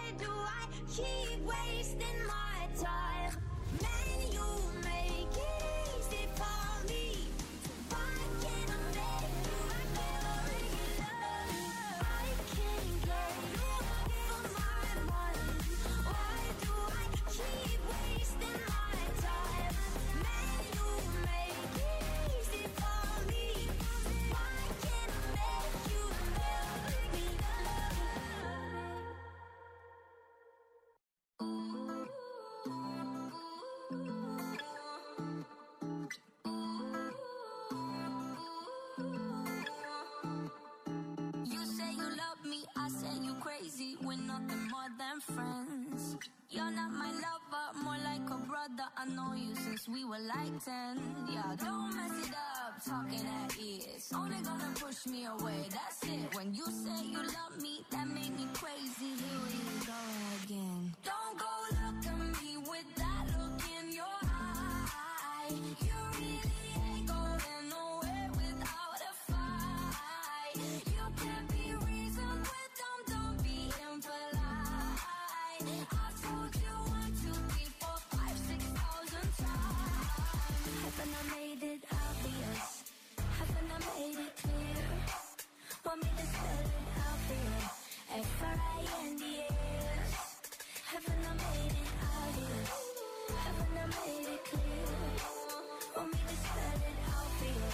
do I keep wasting my time? Man, you make it easy for me. Why can't I make you feel love? I can't get you from my mind. Why do I keep wasting my time? Man, you make it easy for me. Why can't I make you feel me love? You say you love me, I say you crazy. We're nothing more than friends. You're not my lover, more like a brother. I know you since we were like 10. Yeah, don't mess it up, talking at ears. Only gonna push me away, that's it. When you say you love me, that made me crazy. Here we go again. Don't go look at me with that look in your eye. You really ain't going nowhere without a fight. You can't be reasoned with them, don't be impolite. I've told you 1, 2, 3, 4, 5, 6,000 times. Haven't I made it obvious? Haven't I made it clear? Want me to spell it out for you? F-R-I-N-D-S. Haven't I made it obvious? Haven't I made it clear? Want me to spell it out for you?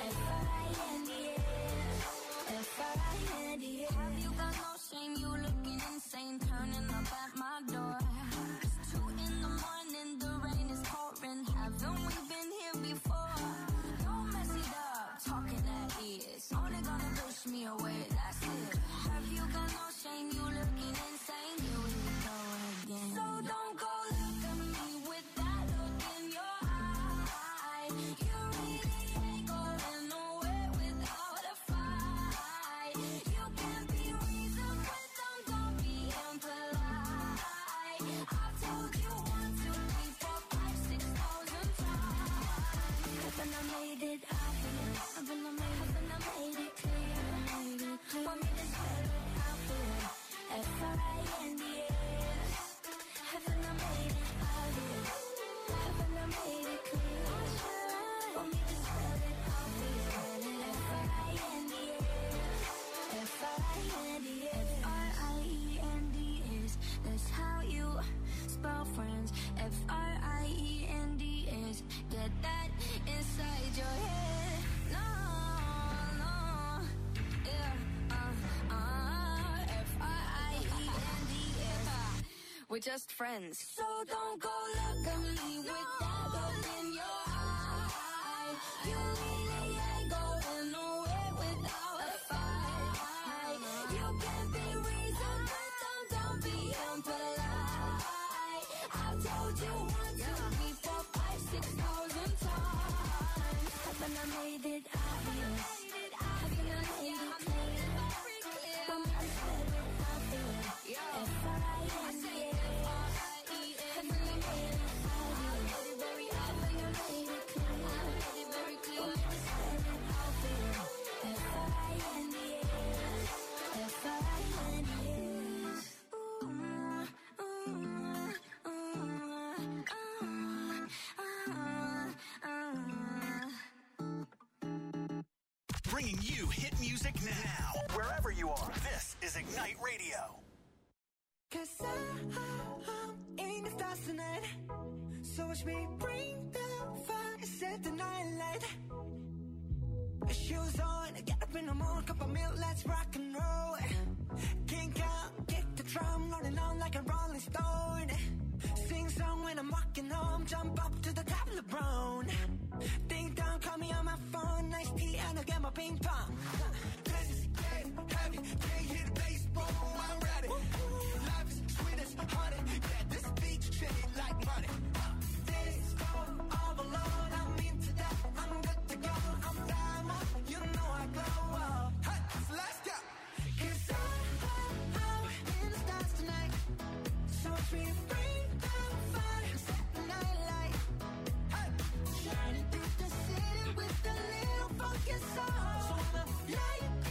F-R-I-N-D-S. F-R-I-N-D-S. Have you got no shame? You looking insane, turning up at my door. It's 2 in the morning, the rain is pouring. Haven't we been here before? Don't mess it up, talking at ears. Only gonna push me away, that's it. Have you got no shame? You looking insane. Here we go again. So don't go look at me with that look in your eye. You really ain't going nowhere without a fight. You can't be reasoned with them, don't be impolite. I've told you 1, 2, 3, 4, 5, 6,000 times. Haven't I made it obvious? Haven't I made it clear? Want me to spell it out for you? F-R-I-N-D-S. Haven't I made it obvious? Haven't I made it clear? Want me to spell it out for you? F-R-I-N-D-S. F-R-I-N-D-S. F-R-I-E-N-D-S. That's how you spell friends. F-R-I-E-N-D-S. Get that inside your head. No, no, yeah, F-R-I-E-N-D-S. We're just friends. So don't go look at me with that look in your eye. You really ain't going nowhere without a fight. You can't be reasoned with them, don't be impolite. I've told you 1, 2, 3, 4, 5, 6,000 times. Haven't I made it obvious? Haven't I made it clear? Want me to spell it out for you? F-R-I-N-D-S. Haven't I made it obvious? Haven't I made it clear? Want me to spell it out for you? F-R-I-N-D-S. F-R-I-N-D-S. Bringing you hit music now, wherever you are. This is Ignite Radio. 'Cause I'm in the stars tonight. So watch me bring the fire, set the night light. Shoes on, get up in the morning, cup of milk, let's rock and roll. Kink out, kick the drum, rolling on like a rolling stone. Sing song when I'm walking home, jump up to the top of the brown. Ding dong, call me on my phone, nice tea and I'll get my ping pong. This is getting heavy, can't hear the bass, boom, I'm ready. Life is sweet as honey, yeah, this beach shit like money. This go all alone, I'm into that, I'm good to go, I'm diamond, you know I glow up. Hey, so let's go. 'Cause I'm in the stars tonight, so watch me bring the fire, set the night light. Hey, shining through the city with a little funky soul. So I'ma light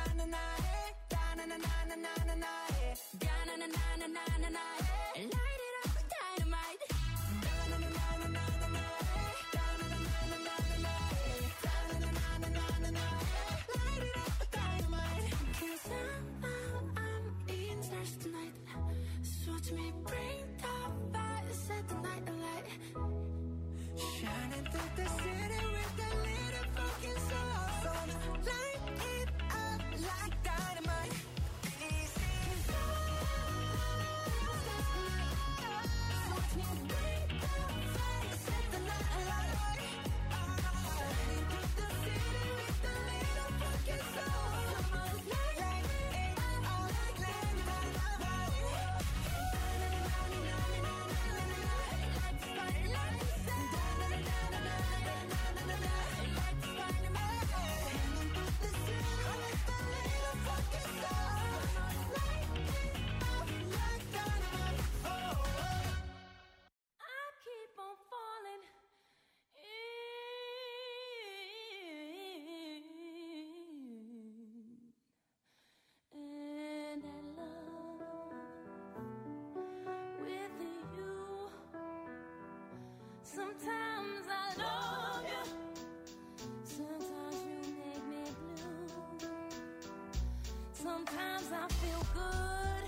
Sometimes I love you, sometimes you make me blue. Sometimes I feel good,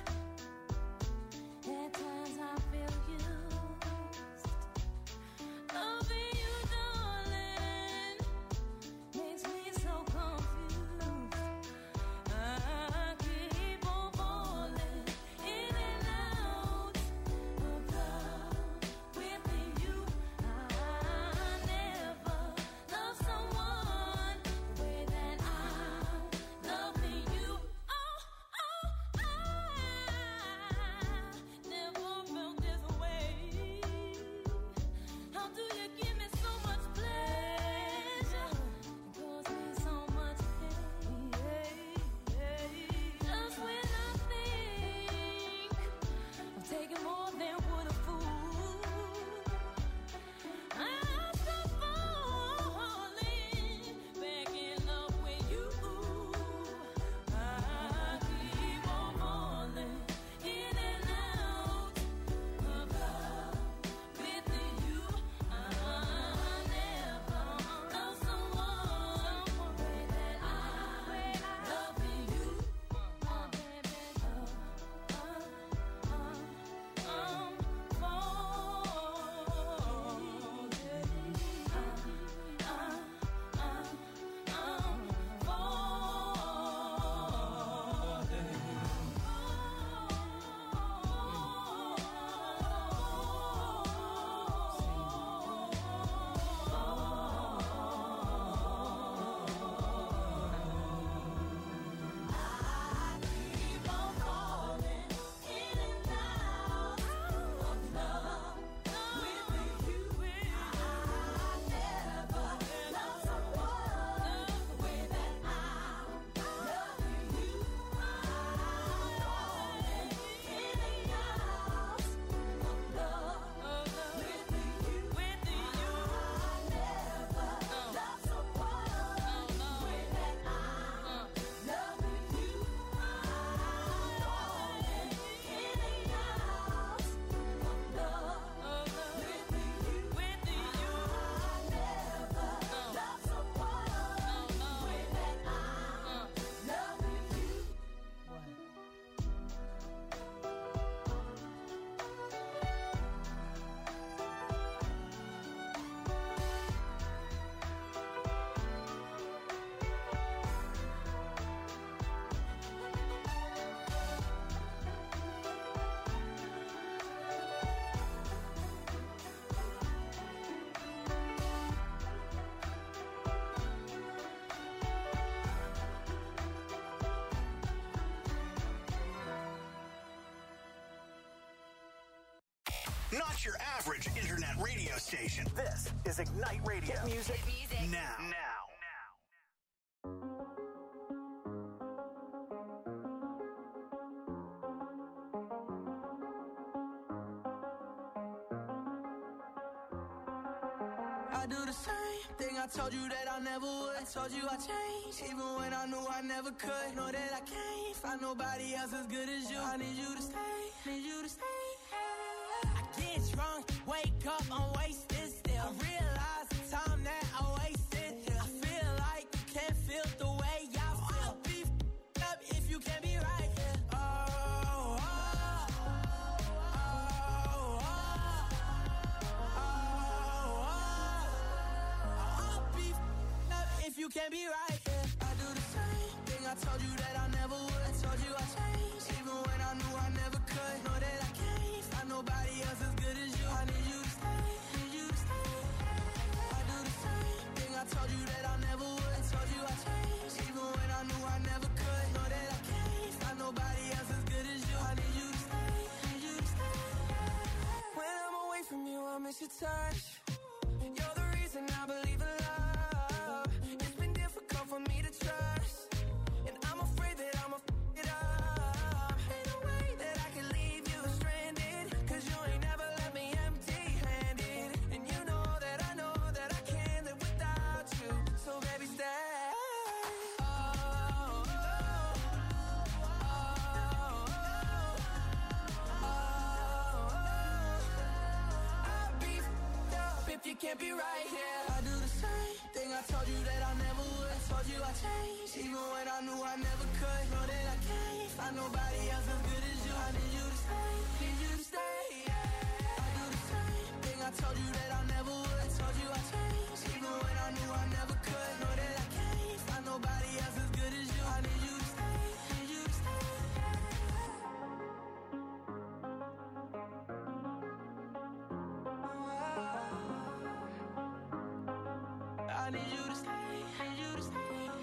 at times I feel used. Loving you, darling, makes me so confused. I keep on falling in and out of love with you. I never loved someone the way that I'm loving you. Oh, oh, I never felt this way. How do you give me so much pleasure? Cause me so much pain. Just when I think I'm taking more than would a fool, I stop falling back in love with you. I keep on falling in and out of love with you. I never loved someone the way that I'm loving you. Oh, baby, Not your average internet radio station. This is Ignite Radio. Hit music now. I do the same thing I told you that I never would. I told you I changed, even when I knew I never could. Know that I can't find nobody else as good as you. I need you to stay, need you to stay. I get drunk, wake up, I'm wasted still. I realize the time that I wasted. I feel like you can't feel the way I feel. I'll be up if you can't be right here. If you can't be right, yeah. I do the same thing I told you that I never would. I told you I changed, even when I knew I never could. Know that I can't find nobody else as good as you. I need you to stay, need you to stay. I do the same thing I told you that I never would. I told you I changed, even when I knew I never could. Know that I can't find nobody else as good as you. I need you to stay, need you to stay. When I'm away from you, I miss your touch. You're the reason I believe in love. For me to trust, and I'm afraid that I'ma f it up. Ain't no way that I can leave you stranded, cause you ain't never left me empty-handed. And you know that I can't live without you. So baby, stay. I'll be f***ed up if you can't be right here. I do the same thing I told you that I never would. Told you I changed, even when I knew I never could. Know that I can't find nobody else as good as you. I need you to stay, need you to stay, yeah. I do the same thing I told you that I never would. Told you I changed, even when I knew I never could. Know that I can't find nobody else as good as you. I need you to stay, need you to stay. I need you to stay, need you to stay.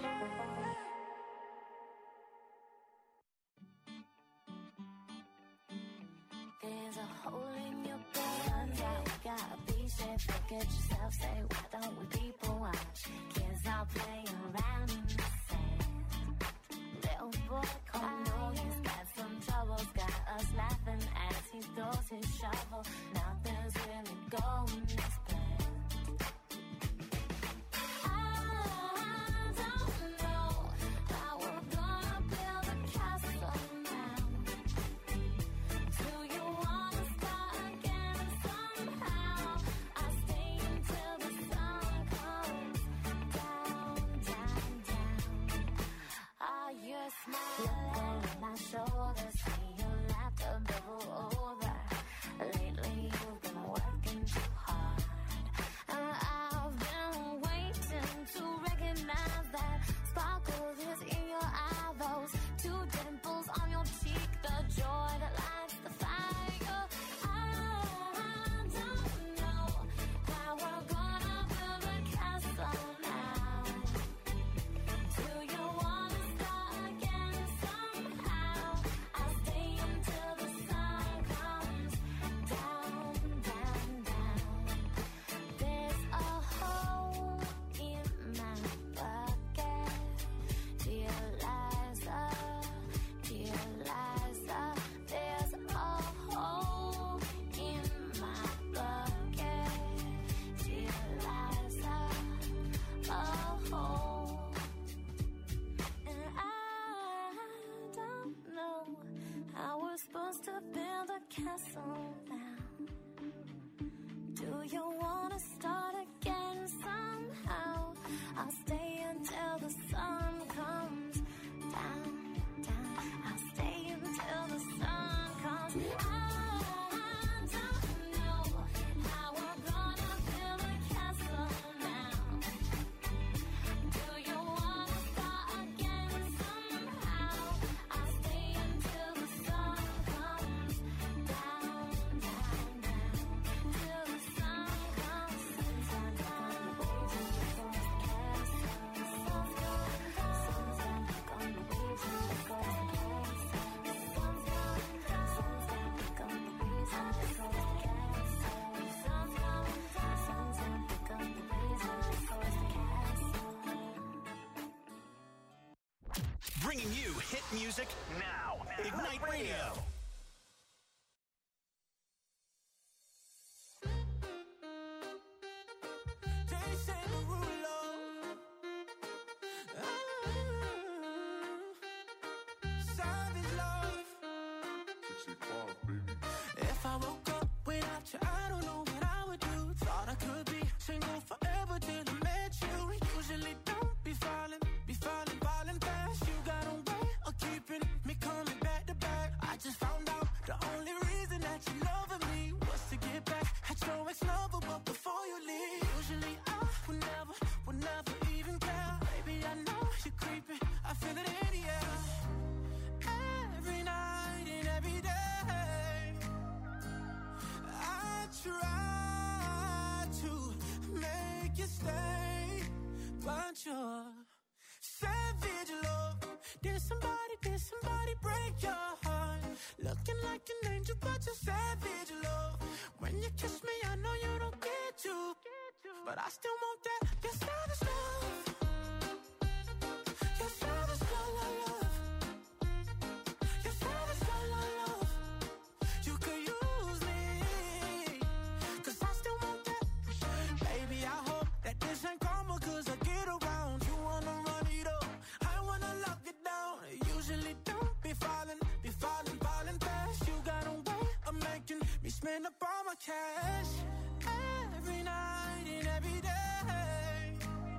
There's a hole in your brain. Turns out we got a piece. Look at yourself, say, why don't we people watch? Kids are playing around in the sand. Little boy, come know he's got some troubles. Got us laughing as he throws his shovel. Nothing's really going this plan. Shoulders, see your laughter bubble over. Lately you've been working too hard, and I've been waiting to recognize that sparkle is in your eye. Those two dimples on your cheek, the joy that lights the fire. I don't know how we're gonna build a castle now. Do you wanna start again somehow? I'll stay until the sun comes down, down, down. There's a hole in my bucket. Dear Liza, dear Liza. There's a hole in my bucket. Dear Liza, a hole. And I don't know how we're supposed to build a castle now. Do you wanna start again somehow? I'll stay until the sun comes down, down. I'll stay until the sun comes. I don't know how we're gonna build a castle now. Do you wanna start again somehow? I'll stay until the sun comes down, down, down. Till the sun comes down, down. Bringing you hit music now. Ignite Radio. you, I don't know what I would do. Thought I could be single forever till I met you. Usually don't be falling fast. You got a way of keeping me coming back to back. I just found out the only reason that you loving me was to get back at your ex-lover, but before you leave, usually I would never even care. Baby, I know you're creeping, I feel it in the air. Every night and every day, I try to make you stay, but you're savage love. Did somebody break your heart? Looking like an angel, but you're savage love. When you kiss me, I know you don't get to, but I still want that. Your savage love. Your savage love. Your savage love. You could use me, 'cause I still want that. Baby, I hope that this ain't karma, 'cause I get around. You wanna run it up, I wanna lock it down. Usually don't be falling fast. You got a way of making me spend up all my cash. Every night and every day,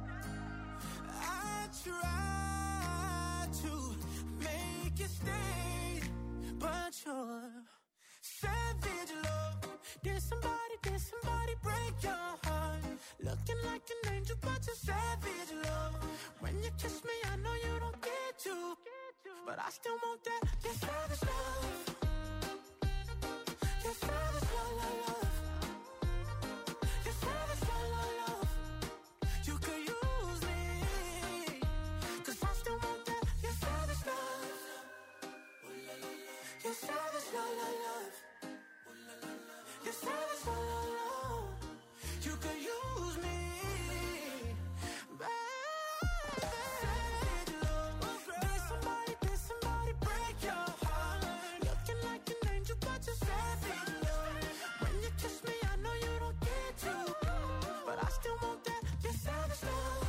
I try to make you stay, but you're savage love. Did somebody break your heart? Looking like an angel, but you're savage love. When you kiss me, I know you don't get to, but I still want that. Your savage love. Your savage love. Your savage love. You could use me, 'cause I still want that. Your savage love. Your savage love. Your savage love. You could use me. Did somebody break your heart? Looking like an angel, but you're savage love. When you kiss me, I know you don't get to, but I still want that. Your savage love.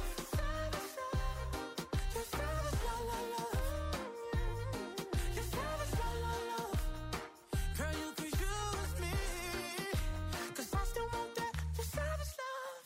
Your savage love. Your savage love. Girl, you could use me, 'cause I still want that. Your savage love.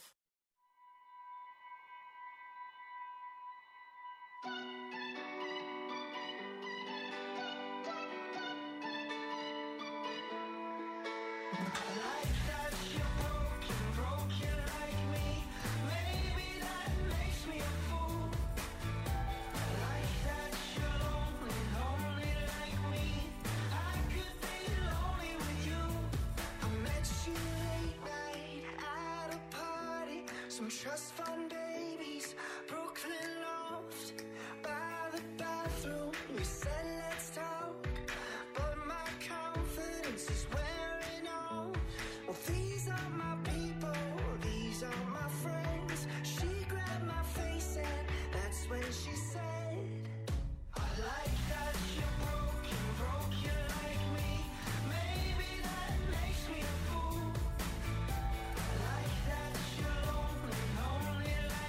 Like that you're broken like me. Maybe that makes me a fool. Like that you're lonely like me. I could be lonely with you. I met you late night at a party. Some trust fund babies, Brooklyn loft, by the bathroom. You said let's talk, but my confidence is wearing off. Well, these are my people, these are my friends. She grabbed my face and that's when she said, I like that you're broken like me. Maybe that makes me a fool. I like that you're lonely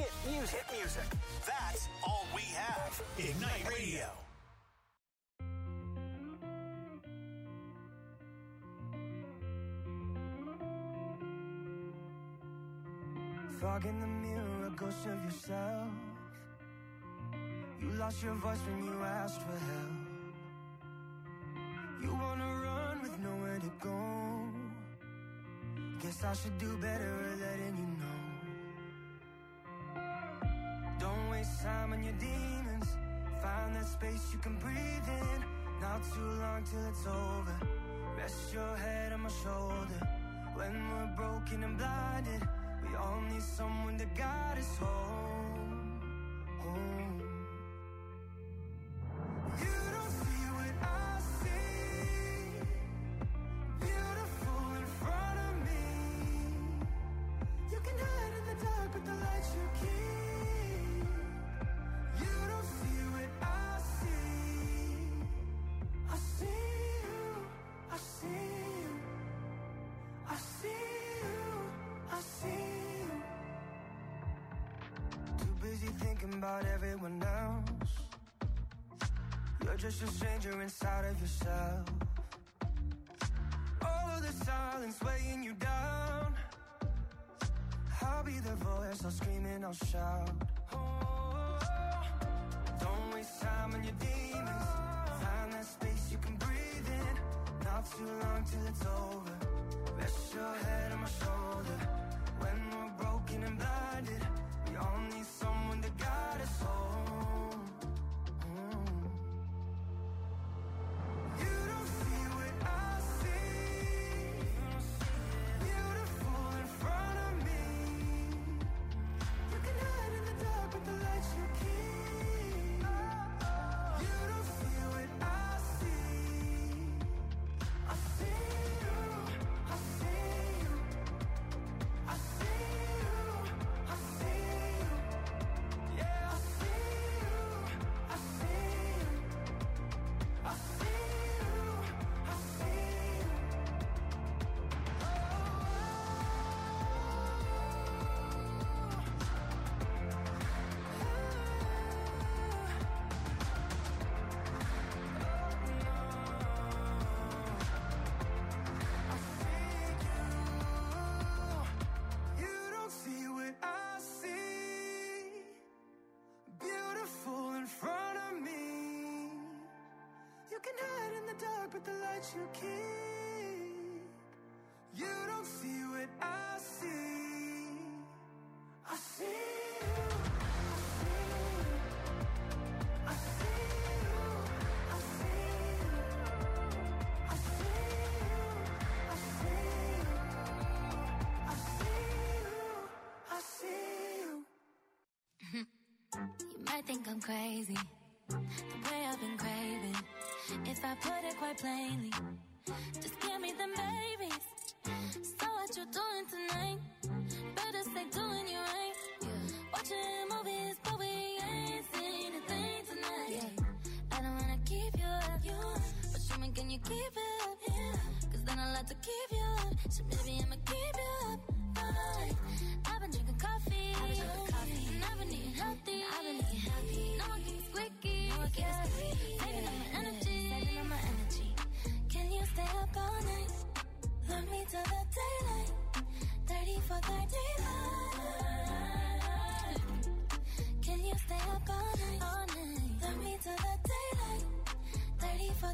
Hit music. Hit music. That's all we have. Ignite Radio. Fog in the mirror, a ghost of yourself. You lost your voice when you asked for help. You wanna run with nowhere to go. Guess I should do better at letting you know. Don't waste time on your demons. Find that space you can breathe in. Not too long till it's over. Rest your head on my shoulder. When we're broken and blinded, we all need someone to guide us home, home. You don't see what I see. Beautiful in front of me. You can hide in the dark with the lights you keep. You don't see what I see. I see you, I see you, I see you, I see you. Too busy thinking about everyone else. You're just a stranger inside of yourself. All of the silence weighing you down. I'll be the voice, I'll scream and I'll shout. Oh, don't waste time on your demons. Find that space you can breathe in. Not too long till it's over. Rest your head on my shoulder. When we're broken and blinded, we all need someone to guide us home. You don't see what I see. Beautiful in front of me. You can hide in the dark with the lights you keep. You don't see what I see. I see you, I see you, I see you, I see you. Yeah, I see you, I see you, I see you, I see you. You don't see what I see. Beautiful in front of me. You can hide in the dark with the lights you keep. You don't see what I see. I see you, I see you, I see you, I see you, I see you, I see you, I see you. You might think I'm crazy, the way I've been craving. If I put it quite plainly, just give me them babies. So what you doing tonight? Better stay doing you right. Watching movies, but we ain't seen a thing tonight. I don't wanna keep you up, but show me, can you keep it up? Cause then I'll have to keep you up. So maybe I'ma keep you up. I've been drinking coffee, and I've been eating healthy. No one gets squeaky, saving up my energy. Can you stay up all night? Love me till the daylight. 30 for 35. Can you stay up all night? Love me till the daylight. 30 for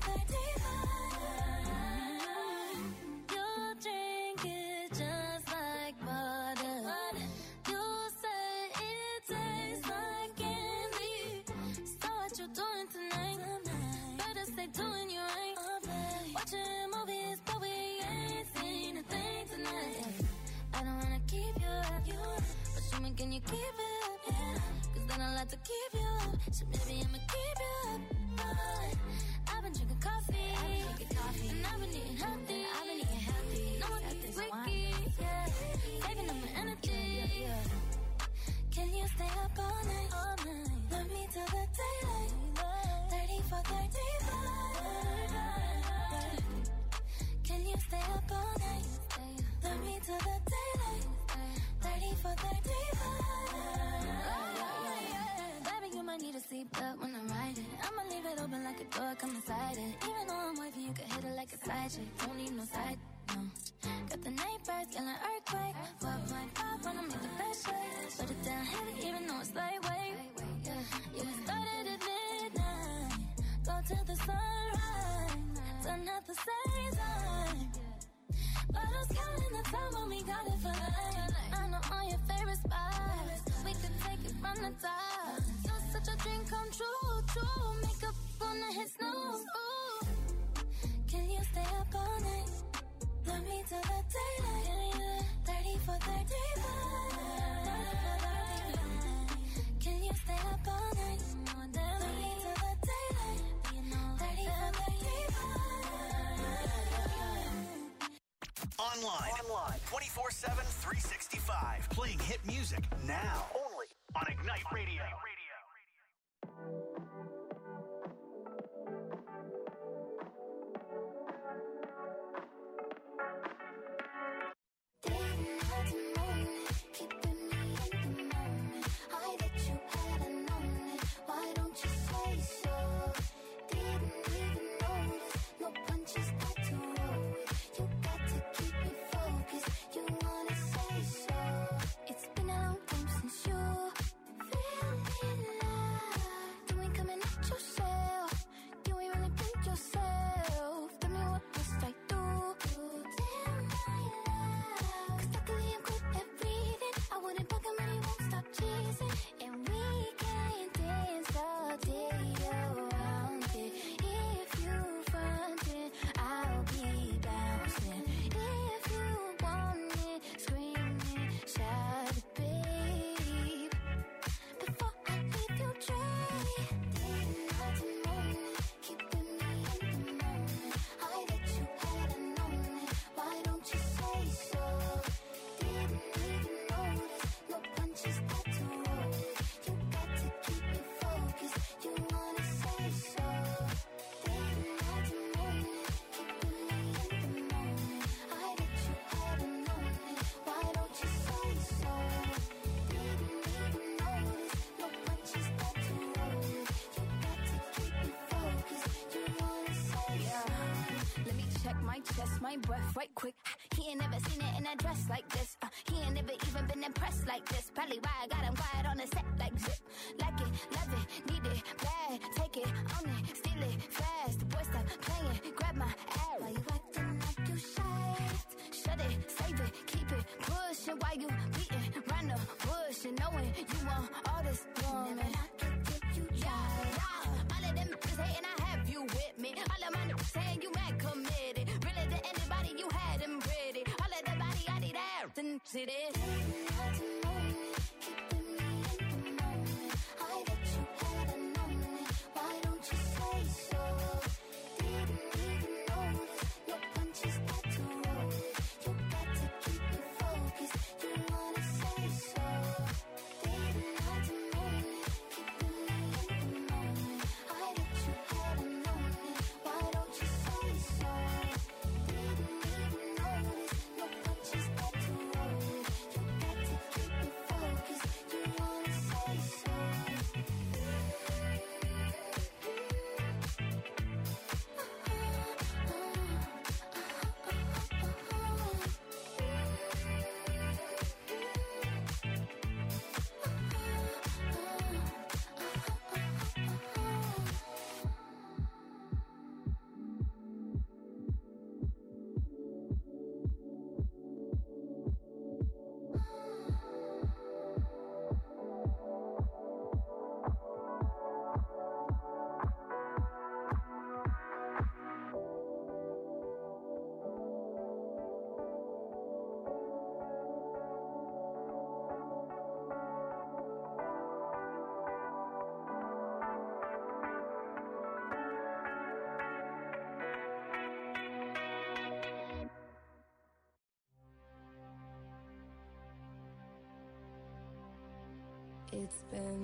35. You'll drink it just like water. You say it tastes like candy. So what you doing tonight? Better stay doing you right. Watching movies, but we ain't seen a thing tonight. I don't wanna keep you up, but show me, can you keep it up? Cause then I'll have to keep you up. So maybe I'ma keep you up. I've been drinking coffee, and I've been eating healthy. No one gets squeaky, saving up my energy. Can you stay up all night? Love me till the daylight. 30 for 35. Can you stay up all night? Love me till the daylight. 30 for 35. magic, don't need no side, no. Got the night birds, yelling earthquake. 4.5 when I make the best shake. Put it down heavy, even though it's lightweight. Yeah, we started at midnight, go till the sunrise. Done at the same time. Bottles counting the time when we got it for life. I know all your favorite spots. We could take it from the top. You're such a dream come true, true. Makeup gonna hit snooze. Ooh. Can you stay up all night? Love me till the daylight. 30 for 35. Can you stay up all night? Love me till the daylight. 30 for 35. Online 24/7, 365. Playing hit music now. Only on Ignite Radio. My breath right quick. He ain't never seen it in a dress like this. He ain't never even been impressed like this. Probably why I got him quiet on the set like zip. Like it, love it, need it, bad. Take it, own it, steal it, fast. The boy stop playing, grab my ass. Why you acting like you shy? Shut it, save it, keep it pushing. While you beating round the bush and knowing you want all this woman. Never knock it till you try. Yeah. All of them is hating, I have you with me. All of my niggas saying you mad committed. Really to anybody you had them pretty. All of the body I need out and see this. It's been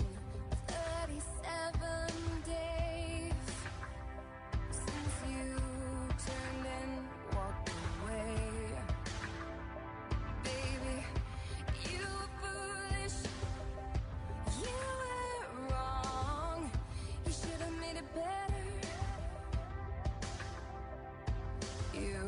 37 days since you turned and walked away. Baby, you were foolish, you were wrong. You should have made it better. You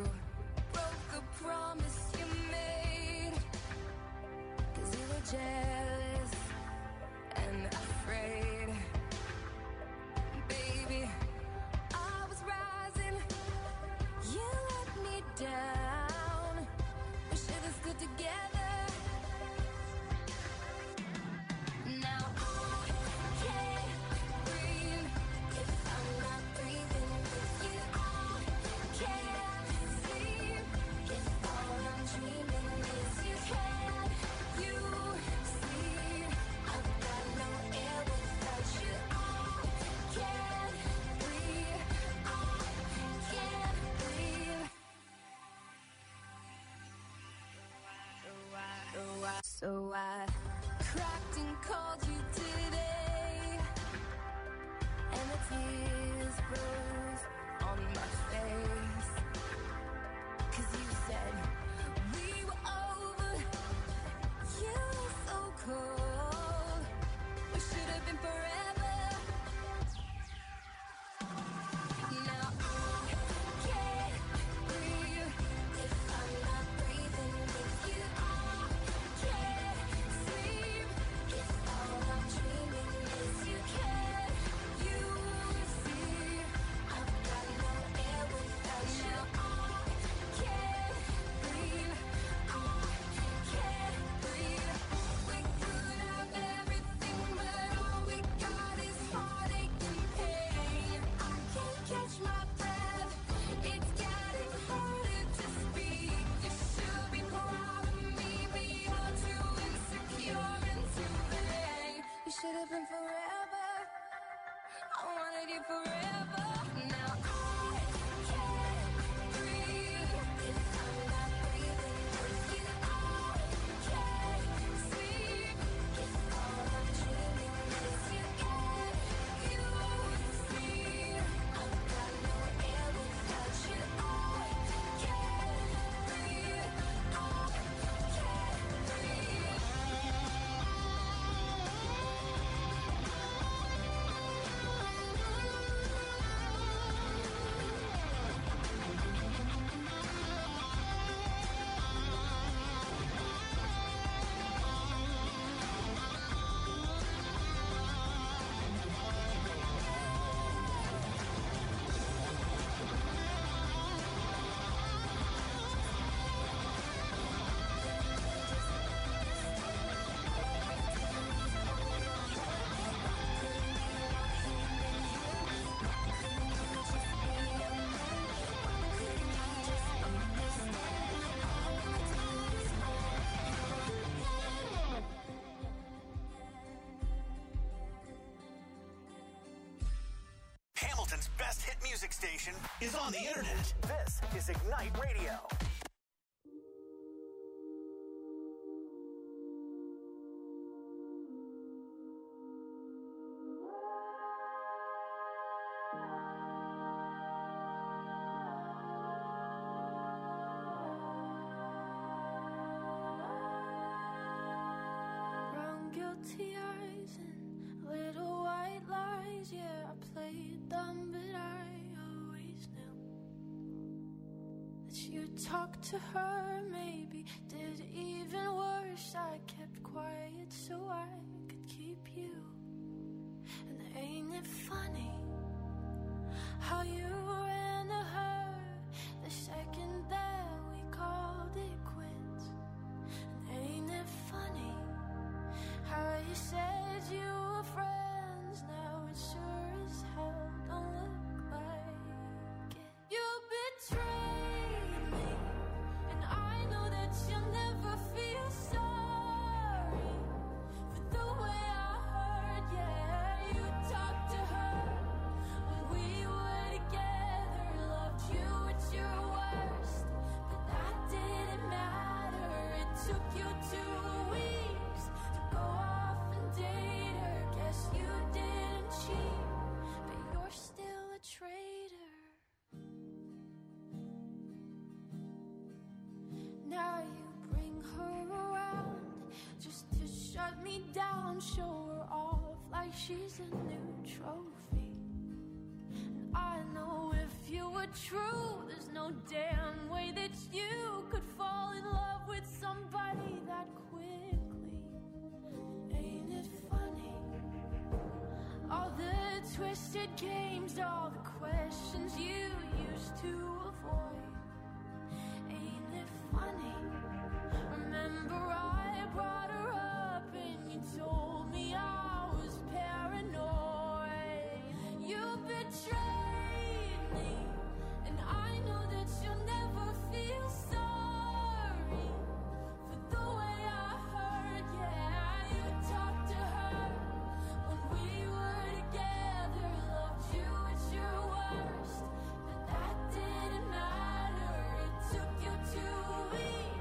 So I cracked and called you today, and the tears froze on my face. 'Cause you said we were over, you were so cold. We should have been forever. Now I can't breathe if I'm not breathing with you. I can't sleep if all I'm dreaming is you. Can't you see I've got no air without you? I can't breathe. I can't breathe. We could have everything, but all we got is heartache and pain. I can't catch my breath. It's getting harder to speak. You should be proud of me, but you're too insecure and too vain. You should have been forever. I wanted you forever. Now I can't breathe if I'm not breathing with you. I can't sleep if all I'm dreaming is you. Can't you see I've got no air without you? I can't breathe. I can't breathe. Hamilton's best hit music station is on the internet. This is Ignite Radio. Brown guilty eyes and little white lies. Yeah, I played dumb, but I always knew that you'd talk to her. Maybe did even worse. I kept quiet so I could keep you. And ain't it funny how you ran to her the second that we called it quits? And ain't it funny how you said you were friends? Now it sure as hell don't look like it. You betrayed me, and I know that you'll never feel sorry for the way I hurt. Yeah, you talked to her when we were together, loved you at your worst, but that didn't matter. It took you 2 weeks to go off and date her. Guess you didn't cheat, but you're still a traitor. Now you bring her around just to shut me down, show her off like she's a new trophy. And I know if you were true, there's no damn way that you could fall in love with somebody that quickly. Ain't it funny? All the twisted games, all the questions you used to avoid. Ain't it funny? Remember I brought her up and you told me I was paranoid. You betrayed me, and I know that you'll never feel sorry for the way I hurt. Yeah, you talked to her when we were together, loved you at your worst, but that didn't matter. It took you 2 weeks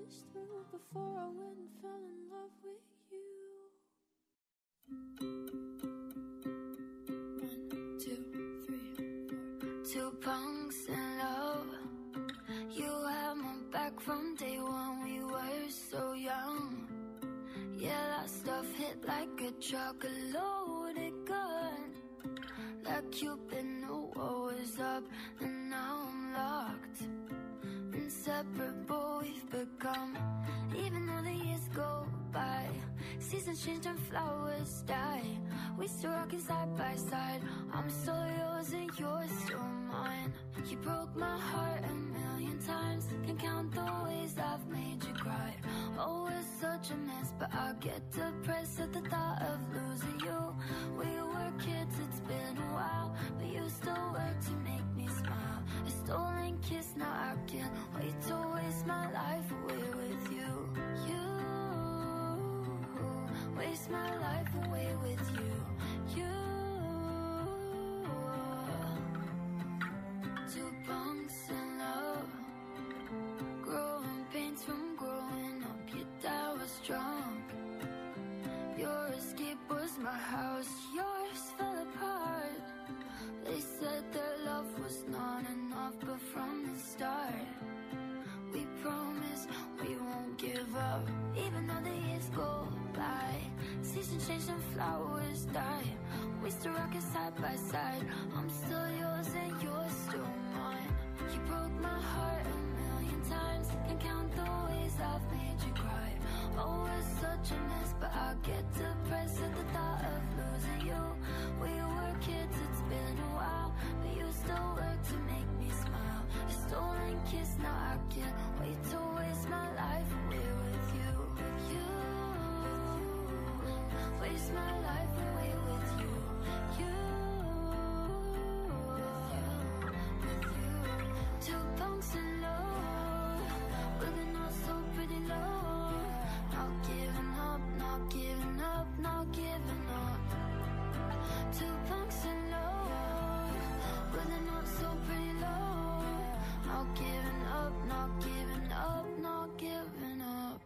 this through before I went and fell in love with you. 1, 2, 3, 4. Two punks in love. You had my back from day one. We were so young. Yeah, that stuff hit like a truck, a loaded gun. Like Cupid knew what was up, and now I'm locked. Inseparable we've become. Even though the years go by, seasons change and flowers die, we still rockin' side by side. I'm still yours and you're still mine. You broke my heart a million times. Can't count the ways I've made you cry. Oh, it's such a mess, but I get depressed at the thought of losing you. We were kids, it's been a while, but you still work to make me smile. A stolen kiss, now I can't wait to waste my life away with you. You waste my life away with you. You. Two punks in love, growing pains from growing up. Your dad was drunk. Your escape was my house. Yours fell apart. They said their love was not enough, but from the start, we promise we won't give up. Even though the years go by, seasons change and flowers die, we still rockin' side by side. I'm still yours and you're still mine. You broke my heart a million times. Can't count the ways I've made you cry. Oh, it's such a mess, but I get depressed at the thought of losing you. We were kids, it's been a while, but you still work to make me smile. A stolen kiss, now I can't wait to waste my life away with you. You waste my life away with you. You, with you. Two punks in love, looking all so pretty low. Not giving up, not giving up, not giving up. Two punks in love, looking all so pretty low. Not giving up, not giving up, not giving up.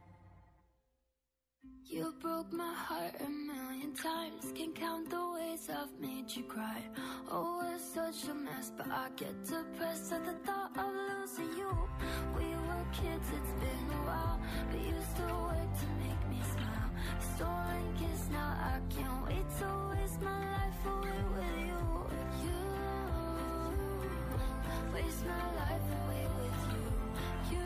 You broke my heart a million times. Can't count the ways I've made you cry. Oh, it's such a mess, but I get depressed at the thought of losing you. We were kids, it's been a while, but you still work to make me smile. Stolen kiss, now I can't wait to waste my life away with you. You waste my life away with you. You.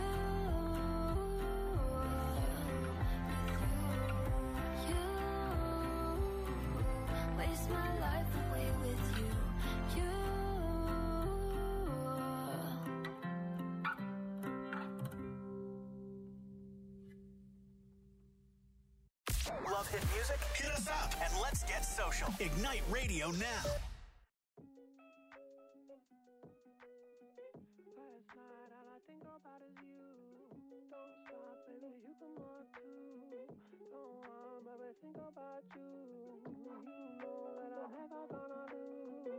Waste my life away with you. You. Love hit music? Hit us up and let's get social. Ignite Radio now. Last night, all I think about is you. Don't stop, baby, you can walk too. Don't want, baby, think about you. You know that I'm never gonna lose.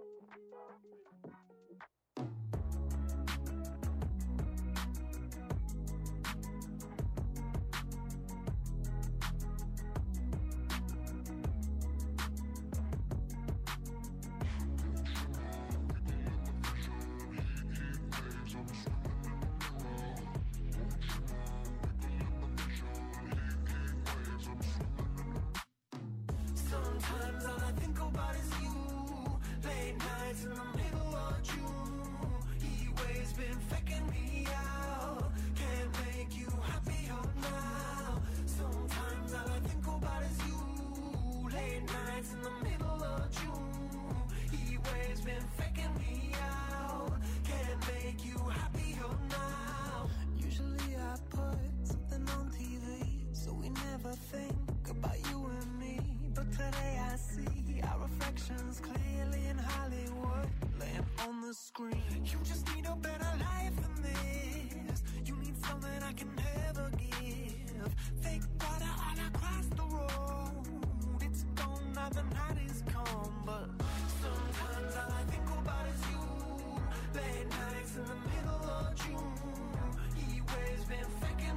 Sometimes all I think about is you. Late nights in the middle of June. He waves been faking me out. Can't make you happier now. Sometimes all I think about is you. Late nights in the middle of June. He waves been faking me out. Can't make you happier now. Usually I put something on TV, so we never think about you and me. But today I see our reflections clearly in Hollywood, laying on the screen. You just need a better life than this. You need something I can never give. Fake water all across the road. It's gone now, the night is come. But sometimes all I think about is you. Late nights in the middle of June. He waves been faking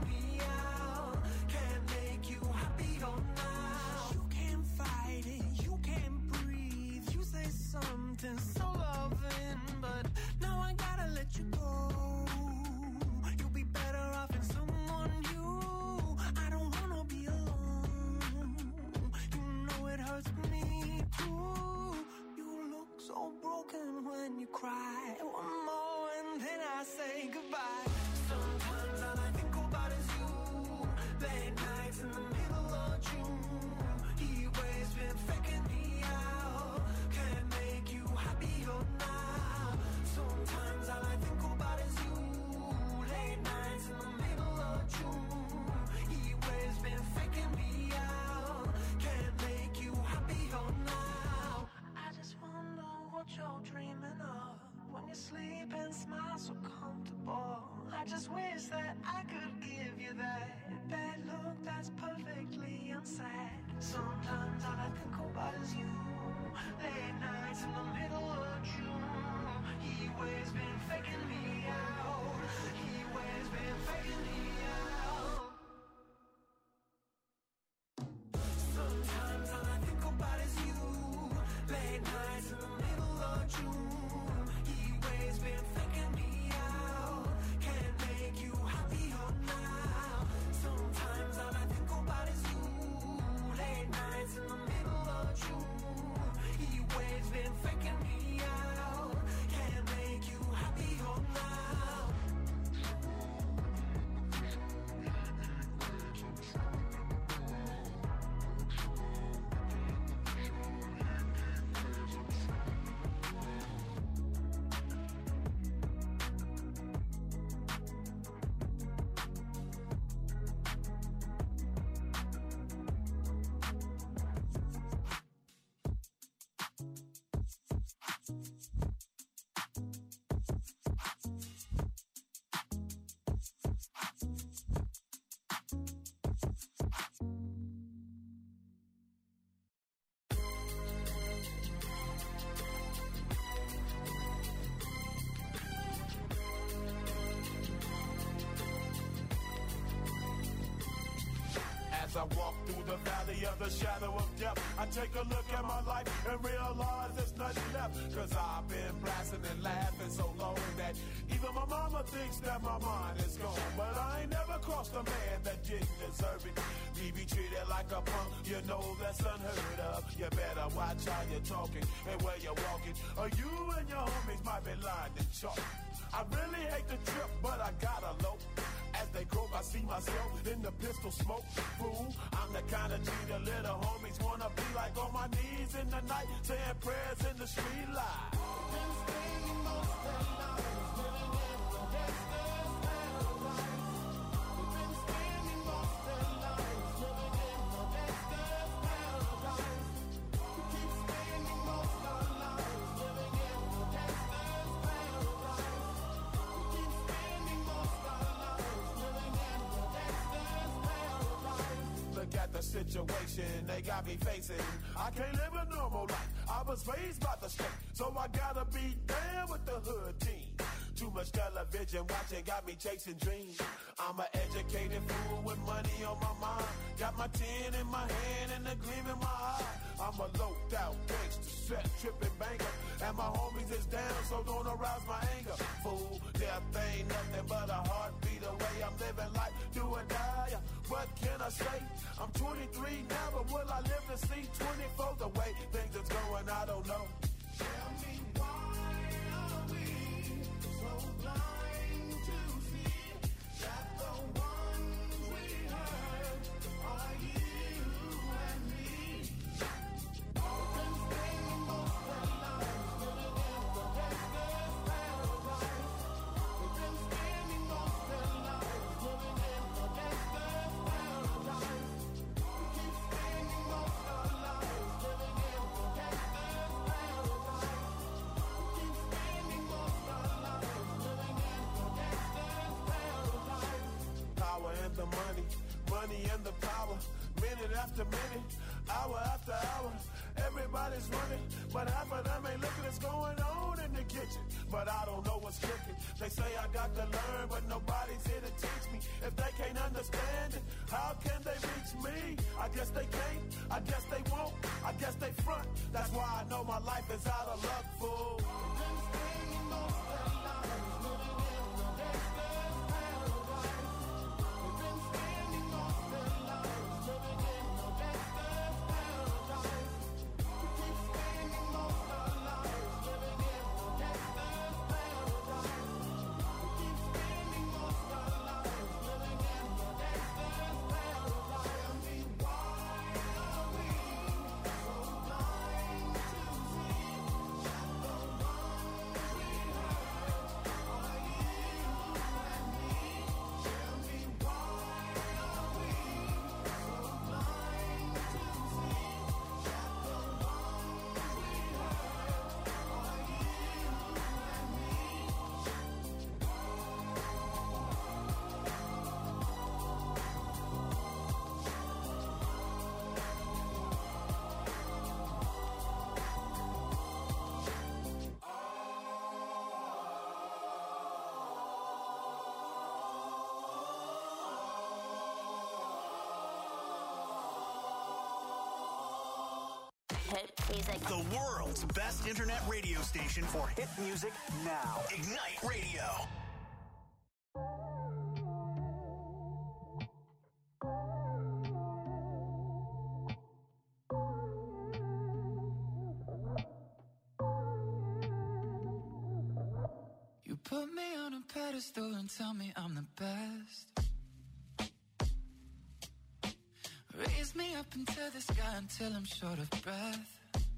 and you cry. One more and then I say goodbye. Sometimes all I think about is you. Late nights in the middle of June. He always been faking me out. Can't make you happier now. Sometimes all I think about is you. Late nights in the middle of June. He always been faking me out. Can't make you happier now. I just wonder what you're dreaming of when you sleep and smile so comfortable. I just wish that I could give you that bad look that's perfectly unsaid. Sometimes all I think about is you. Late nights in the middle of June. He always been faking me out. He always been faking me out. Sometimes all I think about is you. Late nights in the middle of June. He always been faking me out. Can't make you happier now. Sometimes all I think about is you. Late nights in the middle of June. He always been faking me out. Can't make you happier now. As I walk through the valley of the shadow of death, I take a look at my life and realize there's nothing left. Cause I've been blasting and laughing so long that even my mama thinks that my mind is gone. But I ain't never crossed a man that didn't deserve it. Me be treated like a punk, you know that's unheard of. You better watch how you're talking and where you're walking, or you and your homies might be lying in chalk. I really hate the trip, but I gotta low. As they croak, I see myself in the pistol smoke. Fool, I'm the kind of G the little homies wanna be like, on my knees in the night, saying prayers in the street light. Been spending most of their lives living in the gangster's paradise. We've been spending most of their lives living in the gangster's paradise. We keep spending most of our lives living in the gangster's paradise. We keep spending most of our lives living in the gangster's paradise. Look at the situation they got me facing. I can't live a normal life. I was raised by the state, so I gotta be down with the hood team. Too much television watching got me chasing dreams. I'm an educated fool with money on my mind. Got my tin in my hand and a gleam in my eye. I'm a loped out gangster, set tripping banker, and my homies is down, so don't arouse my anger. Fool, death ain't nothing but a heartbeat away. I'm living life, do or die. What can I say? I'm 23 now, but will I live to see 24? The way things is going, I don't know. Tell me why are we so blind to see that the ones we hurt are you and me? We've been spending most of our lives living in the gangster's paradise. We've been spending most of our lives living in the gangster's paradise. We keep spending most of our lives living in the gangster's paradise. We keep spending most of our lives living in the gangster's paradise. Power and the money, money and the power. Minute after minute, hour after hour, everybody's running, but half of them ain't looking what's going on in the kitchen. But I don't know what's cooking. They say I got to learn, but nobody's here to teach me. If they can't understand it, how can they reach me? I guess they can't, I guess they won't, I guess they front. That's why I know my life is out of luck, fool. Been spending most of their lives living in the gangster's paradise. We've been spending most of their lives living in the gangster's paradise. We keep spending most of our lives living in the gangster's Hit music. The world's best internet radio station for hit music now. Ignite Radio. You put me on a pedestal and tell me I'm the best. Raise me up into the sky until I'm short of breath.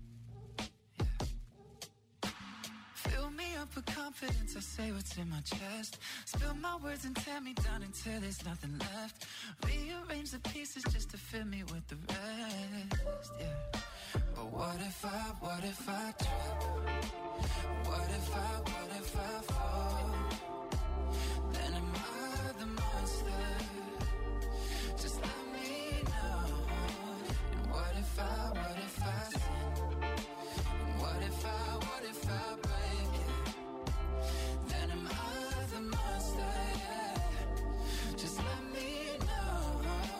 Yeah. Fill me up with confidence, I say what's in my chest. Spill my words and tear me down until there's nothing left. Rearrange the pieces just to fill me with the rest. Yeah. But what if I trip? What if I fall? Then am I the monster? Just let me know. And what if I sin? And what if I break it? Then am I the monster? Yeah. Just let me know.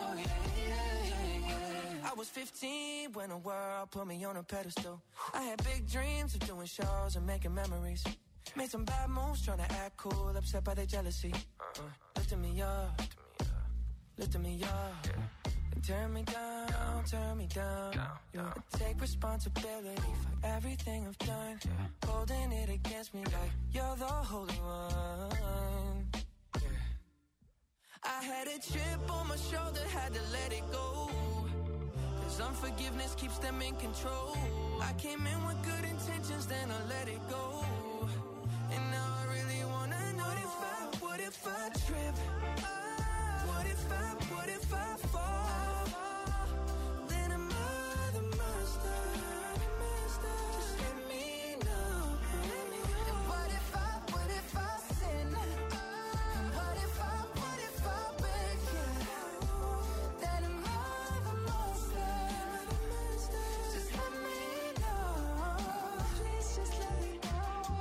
Yeah. I was 15 when the world put me on a pedestal. I had big dreams of doing shows and making memories. Made some bad moves trying to act cool, upset by their jealousy. Lifting me up, lifting me up. And turn me down. Yeah. I take responsibility for everything I've done. Holding it against me like you're the holy one. Yeah. I had a chip on my shoulder, had to let it go. Cause unforgiveness keeps them in control. I came in with good intentions, then I let it go. And now I really wanna know what if I trip? What if I fall? Then am I the monster? Just let me know. And what if I sin? And what if I break it? Then am I the monster? Just let me know. Please just let me know.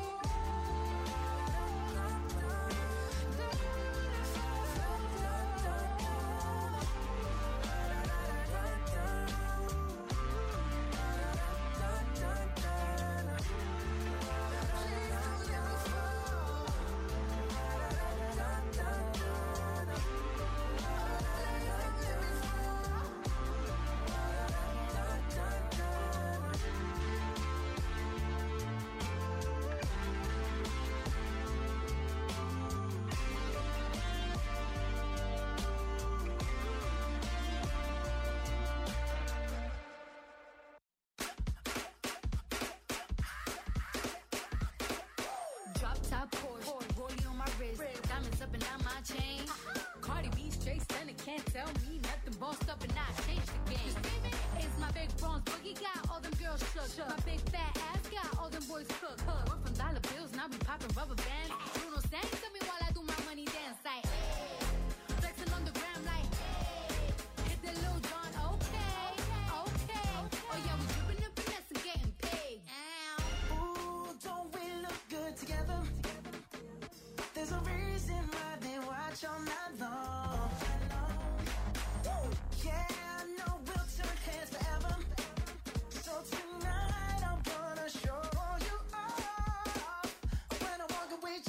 Drop top Porsche, rollie on my wrist, diamonds up and down my chain. Cardi B straight stunning, can't tell me nothing. Bossed up and I changed the game. It's my big bronze boogie, got all them girls shook. My big fat ass got all them boys cook. We're from dollar bills, now we popping rubber bands. Bruno sang to me while I do my money dance like flexing on the gram like hit the Lil Jon, okay. Oh yeah, we dripping and finesse and getting paid. Ooh, don't we look good together? There's a reason why they watch all night long. Yeah, I know we'll turn heads forever. So tonight I'm gonna show you off. When I walk away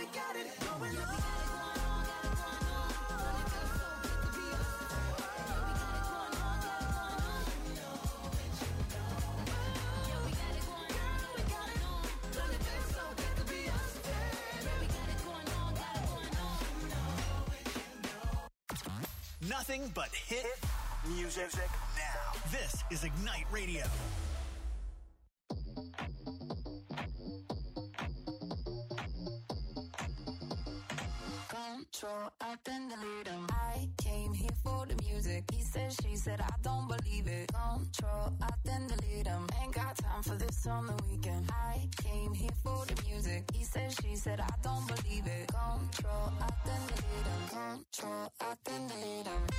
got it going on. Nothing but hit music now. This is Ignite Radio. Control, I then delete him. I came here for the music. He said, she said, I don't believe it. Control, I then delete him. Ain't got time for this on the weekend. I came here for the music. He said, she said, I don't believe it. Control, I then delete him. Control, I then delete him.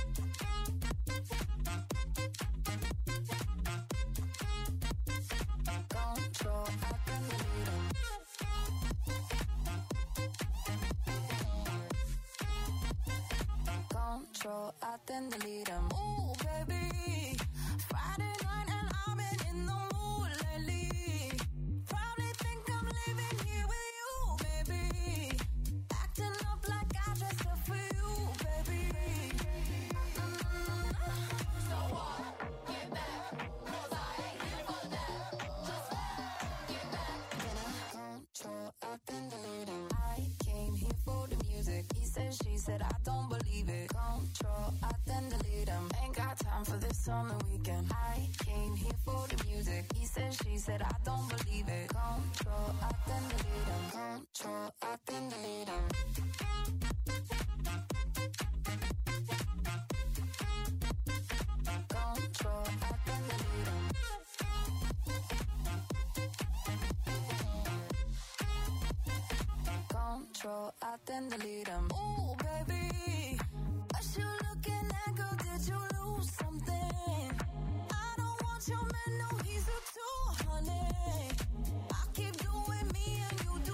Control, I then delete him. Control, I then delete him. Ooh, baby, Friday night and I've been in the mood lately. Probably think I'm living here with you, baby. Acting up like I dressed up for you, baby. So what? Get back, 'cause I ain't here for that. Just get back. Then I control, I then delete him. I came here for the music. He said, she said, I don't believe it. Control, I then delete him. Ain't got time for this on the weekend. I came here for the music. He said, she said, I don't believe it. Control, I then delete him. Control, I then delete him. Control, I then delete him. Control, I then delete him. Ooh, baby, what you looking at, girl? Did you lose something? I don't want your man, no, he's a